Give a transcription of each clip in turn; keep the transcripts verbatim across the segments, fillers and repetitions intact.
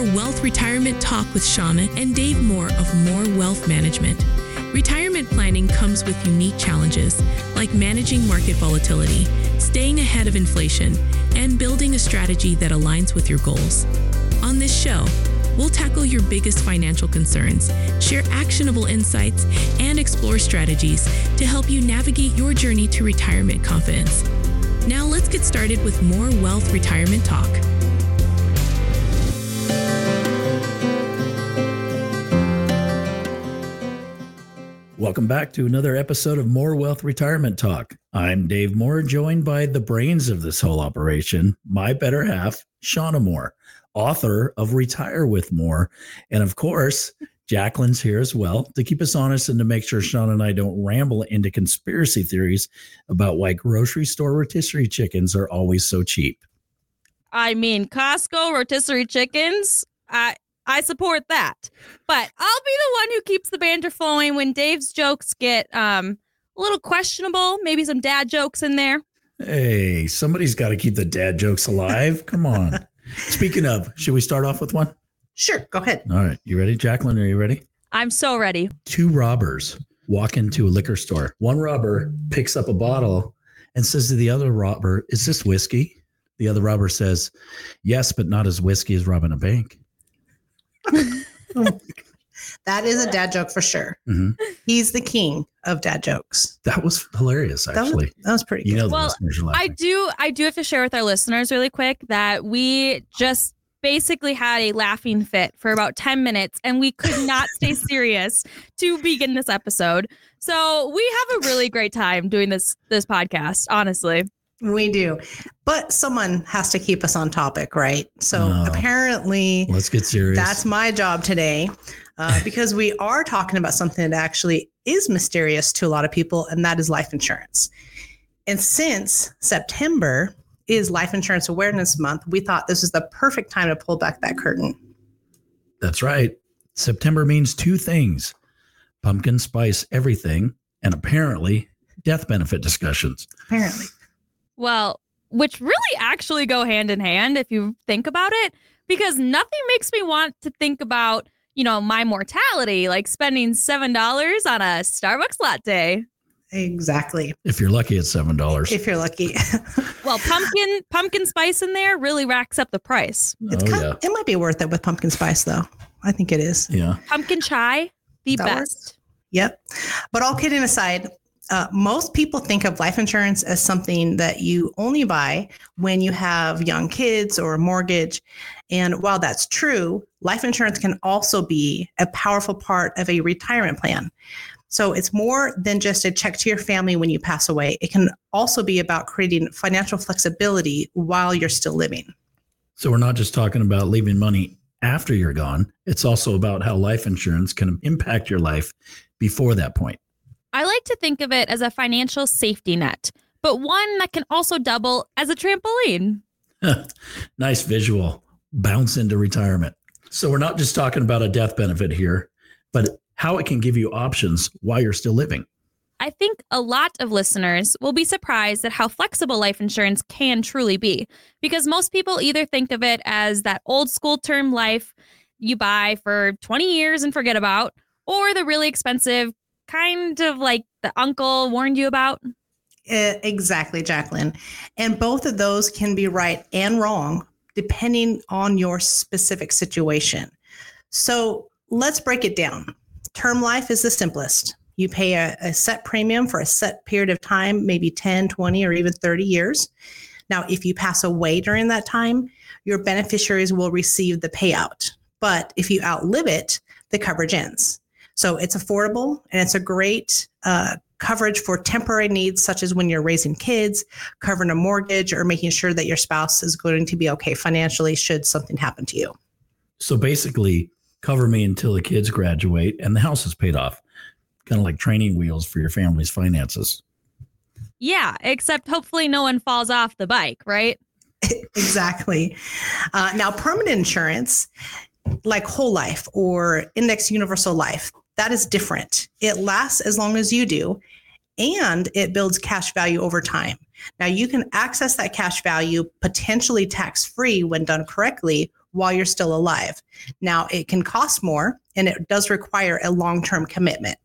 Wealth Retirement Talk with Shauna and Dave Moore of Moore Wealth Management. Retirement planning comes with unique challenges like managing market volatility, staying ahead of inflation, and building a strategy that aligns with your goals. On this show, we'll tackle your biggest financial concerns, share actionable insights, and explore strategies to help you navigate your journey to retirement confidence. Now let's get started with more Wealth Retirement Talk. Welcome back to another episode of More Wealth Retirement Talk. I'm Dave Moore, joined by the brains of this whole operation, my better half, Shauna Moore, author of Retire with More. And of course, Jacqueline's here as well to keep us honest and to make sure Shauna and I don't ramble into conspiracy theories about why grocery store rotisserie chickens are always so cheap. I mean, Costco rotisserie chickens, I I support that. But I'll be the one who keeps the banter flowing when Dave's jokes get um, a little questionable, maybe some dad jokes in there. Hey, somebody's got to keep the dad jokes alive. Come on. Speaking of, should we start off with one? Sure, go ahead. All right. You ready, Jacqueline? Are you ready? I'm so ready. Two robbers walk into a liquor store. One robber picks up a bottle and says to the other robber, "Is this whiskey?" The other robber says, "Yes, but not as whiskey as robbing a bank." That is a dad joke for sure. Mm-hmm. He's the king of dad jokes. That was hilarious, actually. That was, that was pretty good. You know, the Well, listeners are I laughing. do I do have to share with our listeners really quick that we just basically had a laughing fit for about ten minutes and we could not stay serious to begin this episode. So we have a really great time doing this this podcast, honestly. We do. But someone has to keep us on topic, right? So No. apparently Let's get serious. that's my job today uh, because we are talking about something that actually is mysterious to a lot of people, and that is life insurance. And since September is Life Insurance Awareness Month, we thought this is the perfect time to pull back that curtain. That's right. September means two things: pumpkin spice everything, and apparently death benefit discussions. Apparently. Well, which really actually go hand in hand if you think about it, because nothing makes me want to think about, you know, my mortality, like spending seven dollars on a Starbucks latte. Exactly. If you're lucky, it's seven dollars. If you're lucky. Well, pumpkin pumpkin spice in there really racks up the price. It's Oh, kind yeah. of, it might be worth it with pumpkin spice, though. I think it is. Yeah. Pumpkin chai, the That best. works. Yep. But all kidding aside, uh, most people think of life insurance as something that you only buy when you have young kids or a mortgage. And while that's true, life insurance can also be a powerful part of a retirement plan. So it's more than just a check to your family when you pass away. It can also be about creating financial flexibility while you're still living. So we're not just talking about leaving money after you're gone. It's also about how life insurance can impact your life before that point. I like to think of it as a financial safety net, but one that can also double as a trampoline. Nice visual. Bounce into retirement. So we're not just talking about a death benefit here, but how it can give you options while you're still living. I think a lot of listeners will be surprised at how flexible life insurance can truly be, because most people either think of it as that old school term life you buy for twenty years and forget about, or the really expensive kind of like the uncle warned you about. Uh, exactly, Jacqueline. And both of those can be right and wrong depending on your specific situation. So let's break it down. Term life is the simplest. You pay a, a set premium for a set period of time, maybe ten, twenty, or even thirty years. Now, if you pass away during that time, your beneficiaries will receive the payout. But if you outlive it, the coverage ends. So it's affordable and it's a great uh, coverage for temporary needs, such as when you're raising kids, covering a mortgage, or making sure that your spouse is going to be okay financially should something happen to you. So basically, cover me until the kids graduate and the house is paid off. Kind of like training wheels for your family's finances. Yeah, except hopefully no one falls off the bike, right? Exactly. Uh, now, permanent insurance, like whole life or index universal life, that is different. It lasts as long as you do, and it builds cash value over time. Now, you can access that cash value potentially tax-free when done correctly while you're still alive. Now, it can cost more and it does require a long-term commitment.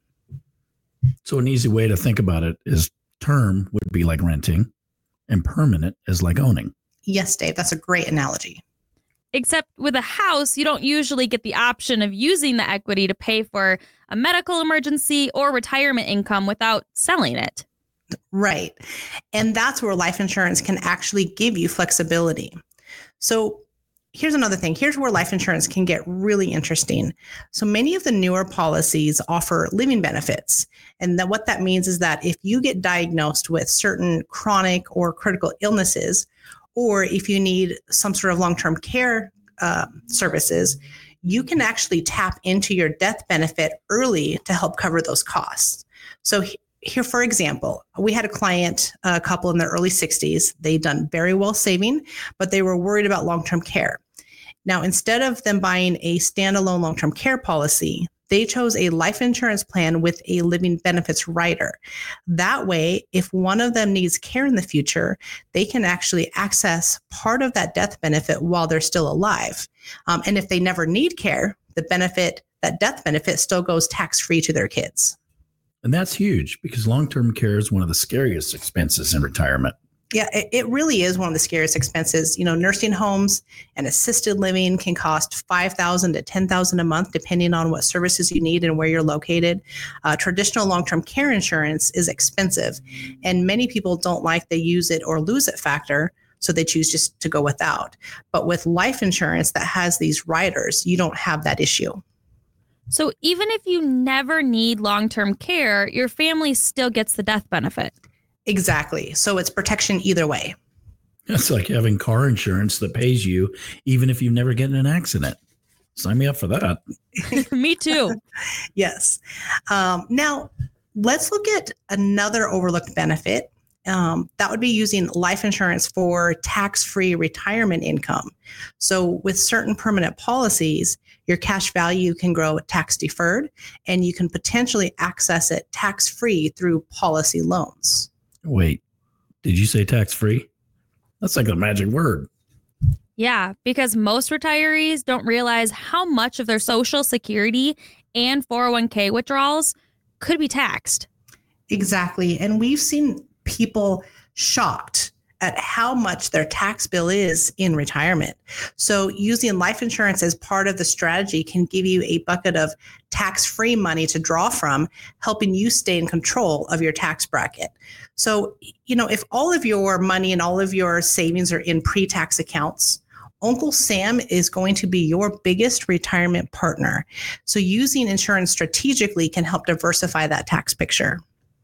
So an easy way to think about it is term would be like renting and permanent is like owning. Yes, Dave, that's a great analogy. Except with a house, you don't usually get the option of using the equity to pay for a medical emergency or retirement income without selling it. Right. And that's where life insurance can actually give you flexibility. So here's another thing. Here's where life insurance can get really interesting. So many of the newer policies offer living benefits. And then what that means is that if you get diagnosed with certain chronic or critical illnesses, or if you need some sort of long-term care uh, services, you can actually tap into your death benefit early to help cover those costs. So here, for example, we had a client, a couple in their early sixties. They'd done very well saving, but they were worried about long-term care. Now, instead of them buying a standalone long-term care policy, they chose a life insurance plan with a living benefits rider. That way, if one of them needs care in the future, they can actually access part of that death benefit while they're still alive. Um, and if they never need care, the benefit, that death benefit still goes tax-free to their kids. And that's huge because long-term care is one of the scariest expenses in retirement. Yeah, it, it really is one of the scariest expenses. You know, nursing homes and assisted living can cost five thousand dollars to ten thousand dollars a month, depending on what services you need and where you're located. Uh, traditional long-term care insurance is expensive, and many people don't like the use it or lose it factor, so they choose just to go without. But with life insurance that has these riders, you don't have that issue. So even if you never need long-term care, your family still gets the death benefit. Exactly. So it's protection either way. It's like having car insurance that pays you even if you never get in an accident. Sign me up for that. Me too. Yes. Um, now, let's look at another overlooked benefit. Um, that would be using life insurance for tax-free retirement income. So with certain permanent policies, your cash value can grow tax-deferred, and you can potentially access it tax-free through policy loans. Wait, did you say tax-free? That's like a magic word. Yeah, because most retirees don't realize how much of their Social Security and four oh one k withdrawals could be taxed. Exactly. And we've seen people shocked at how much their tax bill is in retirement. So using life insurance as part of the strategy can give you a bucket of tax-free money to draw from, helping you stay in control of your tax bracket. So, you know, if all of your money and all of your savings are in pre-tax accounts, Uncle Sam is going to be your biggest retirement partner. So using insurance strategically can help diversify that tax picture.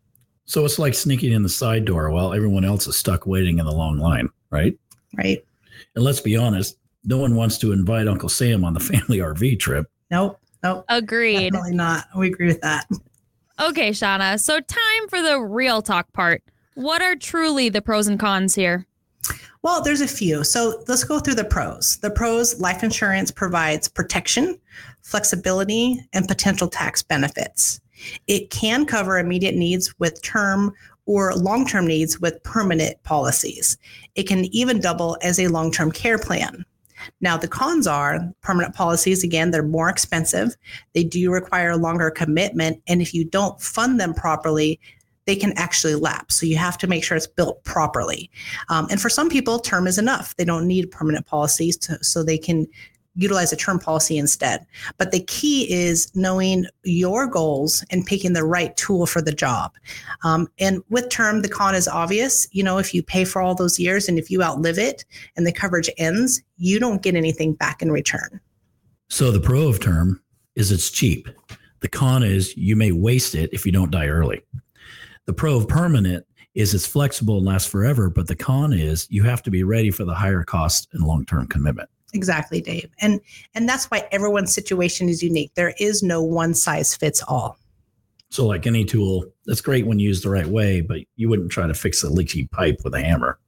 So it's like sneaking in the side door while everyone else is stuck waiting in the long line, right? Right. And let's be honest, no one wants to invite Uncle Sam on the family R V trip. Nope. Nope. Agreed. Definitely not. We agree with that. Okay, Shauna. So time for the real talk part. What are truly the pros and cons here? Well, there's a few. So let's go through the pros. The pros: life insurance provides protection, flexibility, and potential tax benefits. It can cover immediate needs with term or long-term needs with permanent policies. It can even double as a long-term care plan. Now, the cons are permanent policies. Again, they're more expensive. They do require a longer commitment. And if you don't fund them properly, they can actually lapse. So you have to make sure it's built properly. Um, and for some people, term is enough. They don't need permanent policies to, so they can utilize a term policy instead. But the key is knowing your goals and picking the right tool for the job. Um, and with term, the con is obvious. You know, if you pay for all those years and if you outlive it and the coverage ends, you don't get anything back in return. So the pro of term is it's cheap. The con is you may waste it if you don't die early. The pro of permanent is it's flexible and lasts forever, but the con is you have to be ready for the higher cost and long-term commitment. Exactly, Dave. And and that's why everyone's situation is unique. There is no one size fits all. So like any tool, that's great when used the right way, but you wouldn't try to fix a leaky pipe with a hammer.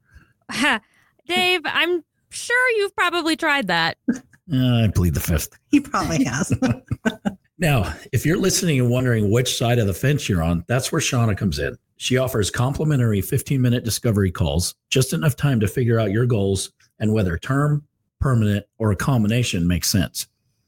Dave, I'm sure you've probably tried that. Uh, I plead the fifth. He probably has. Now, if you're listening and wondering which side of the fence you're on, that's where Shauna comes in. She offers complimentary fifteen-minute discovery calls, just enough time to figure out your goals and whether term, permanent, or a combination makes sense.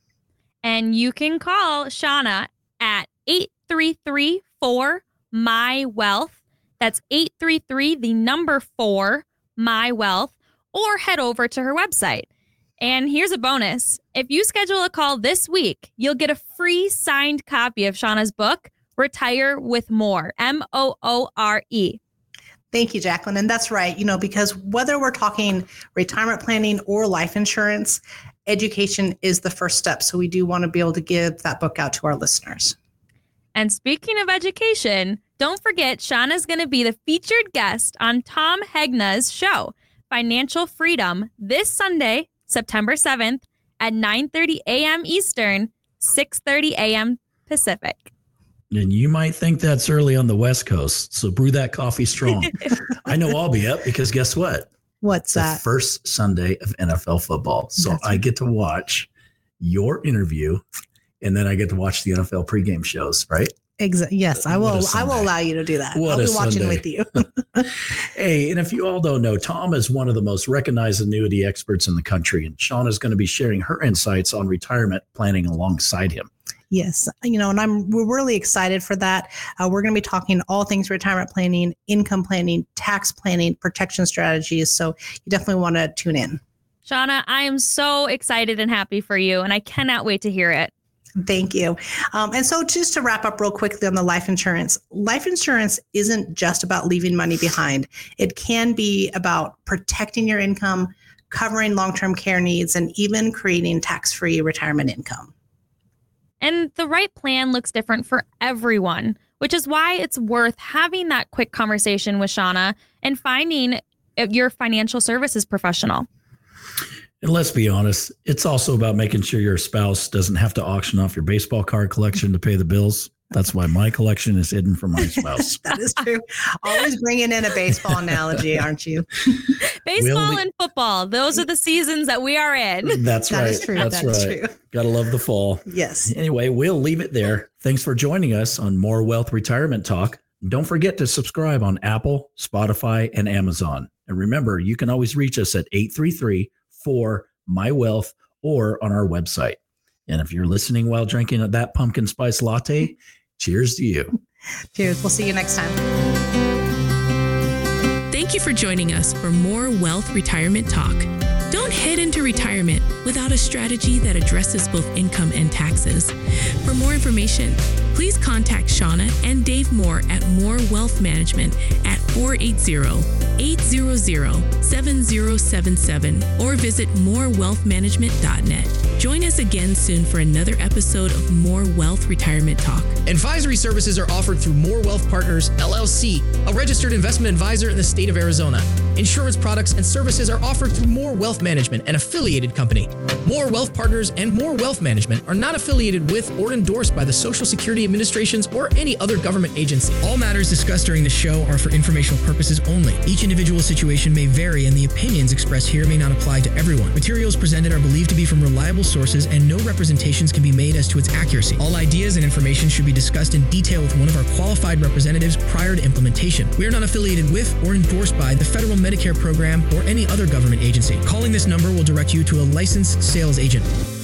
And you can call Shauna at eight three three, four, M Y, wealth. That's eight three three, the number four, M Y, wealth, or head over to her website. And here's a bonus. If you schedule a call this week, you'll get a free signed copy of Shauna's book, Retire with More, M O O R E. Thank you, Jacqueline. And that's right. You know, because whether we're talking retirement planning or life insurance, education is the first step. So we do want to be able to give that book out to our listeners. And speaking of education, don't forget Shauna's going to be the featured guest on Tom Hegna's show, Financial Freedom, this Sunday, September seventh at nine thirty a.m. Eastern, six thirty a.m. Pacific. And you might think that's early on the West Coast, so brew that coffee strong. I know I'll be up because guess what? What's the that? First Sunday of N F L football. So That's I get to watch your interview, and then I get to watch the N F L pregame shows, right? Exactly. Yes, I What a will. I Sunday. will allow you to do that. What I'll a be watching Sunday. with you. Hey, and if you all don't know, Tom is one of the most recognized annuity experts in the country, and Shauna is going to be sharing her insights on retirement planning alongside him. Yes, you know, and I'm we're really excited for that. Uh, we're going to be talking all things retirement planning, income planning, tax planning, protection strategies. So you definitely want to tune in. Shauna, I am so excited and happy for you, and I cannot wait to hear it. Thank you. Um, and so just to wrap up real quickly on the life insurance, life insurance isn't just about leaving money behind. It can be about protecting your income, covering long-term care needs, and even creating tax-free retirement income. And the right plan looks different for everyone, which is why it's worth having that quick conversation with Shauna and finding your financial services professional. And let's be honest, it's also about making sure your spouse doesn't have to auction off your baseball card collection to pay the bills. That's why my collection is hidden from my spouse. That is true. Always bringing in a baseball analogy, aren't you? Baseball We'll- and football, those are the seasons that we are in. That's That right. is true. That's That is right. true. Gotta love the fall. Yes. Anyway, we'll leave it there. Thanks for joining us on More Wealth Retirement Talk. Don't forget to subscribe on Apple, Spotify, and Amazon. And remember, you can always reach us at eight three three, four, M Y, wealth or on our website. And if you're listening while drinking that pumpkin spice latte, cheers to you. Cheers. We'll see you next time. Thank you for joining us for more Wealth Retirement Talk. Don't head into retirement without a strategy that addresses both income and taxes. For more information, please contact Shauna and Dave Moore at Moore Wealth Management at four eight zero, eight hundred, seven zero seven seven or visit more wealth management dot net. Join us again soon for another episode of More Wealth Retirement Talk. Advisory services are offered through More Wealth Partners, L L C, a registered investment advisor in the state of Arizona. Insurance products and services are offered through More Wealth Management, an affiliated company. More Wealth Partners and More Wealth Management are not affiliated with or endorsed by the Social Security Administrations or any other government agency. All matters discussed during the show are for informational purposes only. Each individual situation may vary, and the opinions expressed here may not apply to everyone. Materials presented are believed to be from reliable sources, and no representations can be made as to its accuracy. All ideas and information should be discussed in detail with one of our qualified representatives prior to implementation. We are not affiliated with or endorsed by the Federal Medicare Program or any other government agency. Calling this number will direct you to a licensed sales agent.